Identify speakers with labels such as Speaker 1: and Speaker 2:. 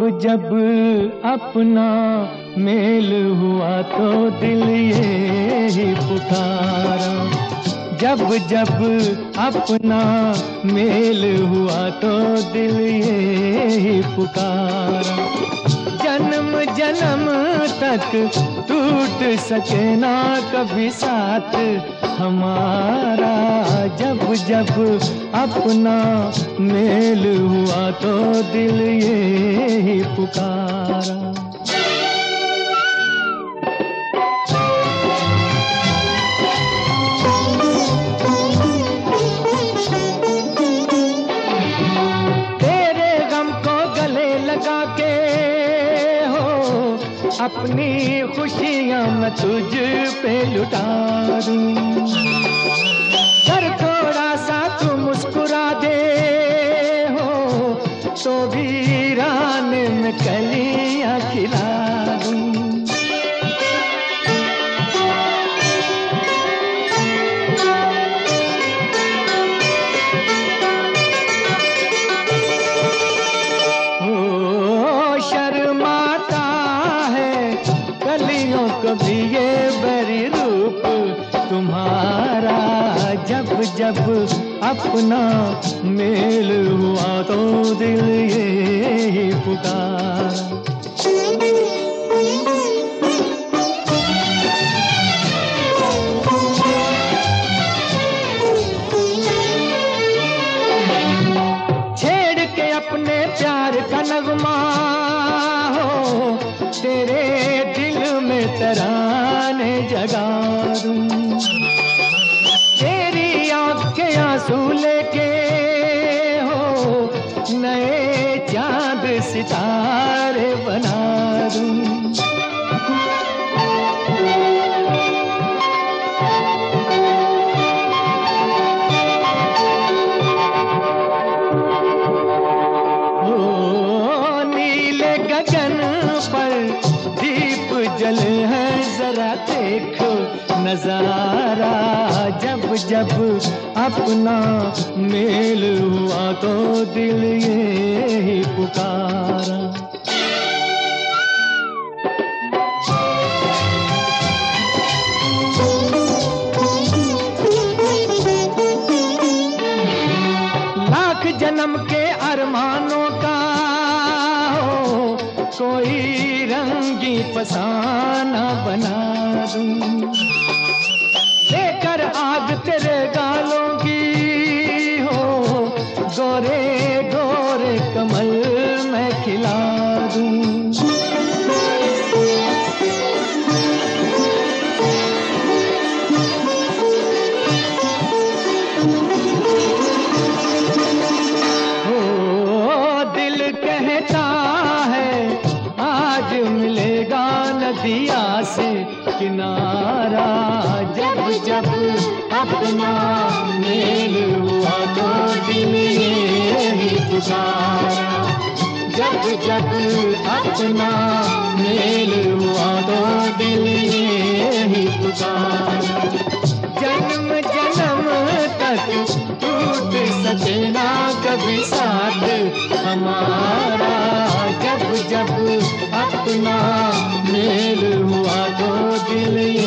Speaker 1: जब अपना मेल हुआ तो दिल ये ही पुकारा। जब जब अपना मेल हुआ तो दिल ये ही पुकारा। जन्म जन्म तक टूट सके ना कभी साथ हमारा। जब जब अपना मेल हुआ तो दिल ये ही पुकारा। तेरे गम को गले लगा के अपनी खुशियां मैं तुझ पे लुटा दूं। कर थोड़ा सा तू मुस्कुरा दे तो वीरान में कलियां खिला दूं। कभी ये बरी रूप तुम्हारा। जब जब अपना मेल हुआ तो दिल ये ही पुकारा। छेड़ के अपने प्यार का नगमा तेरे दिल में तराने जगा दूं। तेरी आँखें आंसू लेके नए चांद सितारे बना दूं। नीले गगन पर दीप जले हैं जरा देखो नजारा। जब जब अपना मेल हुआ तो दिल ये ही पुकारा। लाख जन्म के अरमानों का कोई रंगी फसाना बना दूं। लेकर आग तेरे गालों की गोरे गोरे कमल मैं खिला दूं। दिल कहता है आज मिलेगा नदिया से किनारा। जब जब अपना मेल हुआ तो दिल ये ही पुकारा। जब जब अपना मेल हुआ तो दिल ये ही पुकारा। जन्म जन्म तक टूट सके ना कभी साथ हमारा। जब जब अपना मेल हुआ तो दिल